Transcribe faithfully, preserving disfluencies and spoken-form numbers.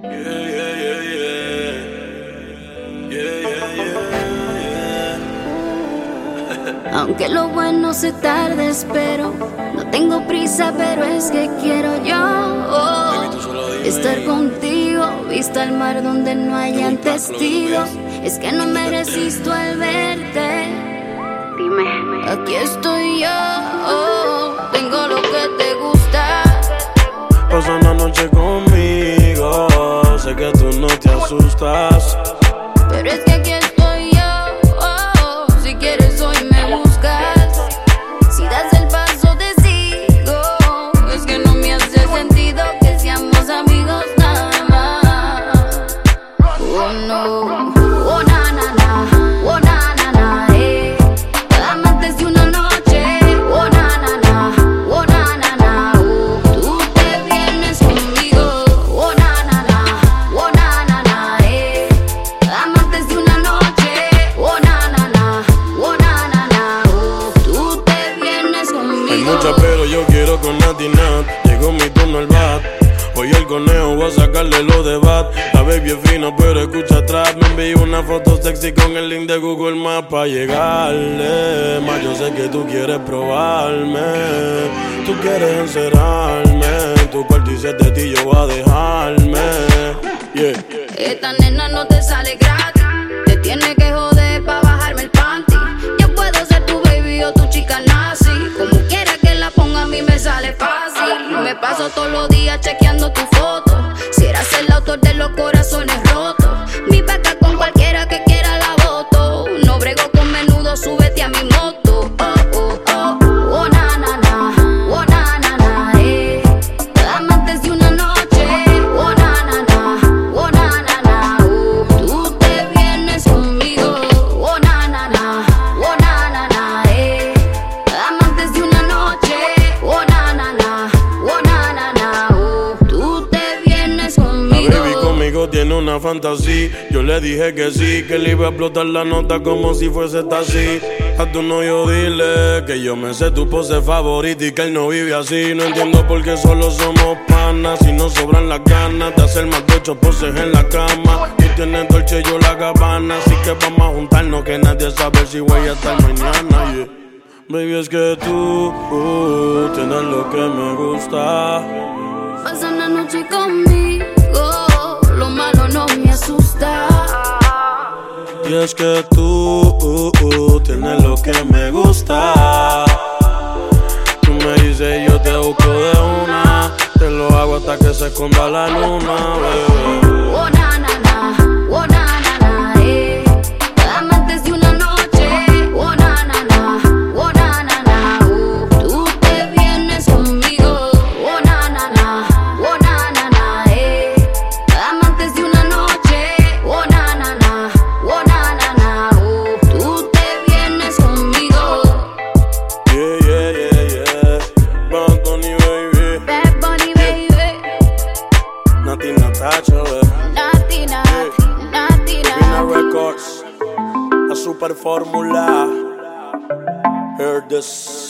Yeah, yeah, yeah, yeah. Yeah, yeah, yeah, yeah. Aunque lo bueno se tarde, espero. No tengo prisa, pero es que quiero yo oh, estar contigo, vista al mar donde no hayan testigos. Es que no me resisto al verte. Dime, aquí estoy yo, oh, tengo lo que te gusta. Pasa una noche conmigo, sé que tú no te asustas. Pero es que aquí estoy yo, oh, si quieres hoy me buscas. Si das el paso te sigo. Es que no me hace sentido que seamos amigos nada más. Oh no, oh na na na, oh na na na, eh. Amantes de una noche, oh na na na, oh na na na, oh. Tú te vienes conmigo, oh na na na, oh na na na, eh. Amantes de una noche, oh na na na, oh na na na, oh. Tú te vienes conmigo. Hay muchas pero yo quiero con Nati Nat. Llegó mi turno al bat. Hoy el conejo voy a sacarle los de bat. La baby es fina pero escucha atrás. Me envió una foto sexy con el link de Google Maps pa' llegarle. Más yo sé que tú quieres probarme. Tú quieres encerrarme. En tu cuarto y siete de ti yo voy a dejarme. Yeah. Esta nena no te sale gratis. Te tiene que joder pa' bajarme el panty. Yo puedo ser tu baby o tu chica nazi. Como quiera que la ponga a mí me sale fácil. Me paso todos los días chequeando tu foto. Si eras el autor de los corazones rotos. Mi vaca con cualquiera que quiera la voto. No brego con menudo, súbete a mi moto. Oh, oh, oh, oh na na na, oh na na na, eh. Amantes de una noche, oh na na na, oh na na na, oh. Tú te vienes conmigo, oh na na na, oh na na na, eh. Amantes de una noche, oh na na na, oh na na na, oh. Tú te vienes conmigo. La baby conmigo tiene una fantasía. Yo le dije que sí, que le iba a explotar la nota como si fuese taxi. A tu novio dile que yo me sé tu pose favorita y que él no vive así. No entiendo por qué solo somos panas. Si nos sobran las ganas de hacer más de ocho poses en la cama. Tú tienes Dolce, yo la Gabbana. Así que vamos a juntarnos que nadie sabe si voy a estar mañana, yeah. Baby, es que tú uh, tienes lo que me gusta. Pasa una noche conmigo, lo malo no me asusta. Y es que tú uh, uh, tienes lo que me gusta. Tú me dices y yo te busco de una. Te lo hago hasta que se esconda la luna, bebé. Oh na na na, oh na na na, eh. Amantes de una noche, oh na na na, oh na na na, oh. Tú te vienes conmigo, oh na na na, oh na na na, eh. Amantes de una noche, oh na na na, oh na na na, oh. Tú te vienes conmigo. Yeah, yeah, yeah, yeah. Bad Bunny, baby. Bad Bunny, baby. Nati Natasha, baby. Nati, Nati, Nati, Vina Nati. Records, la super fórmula. Heard this.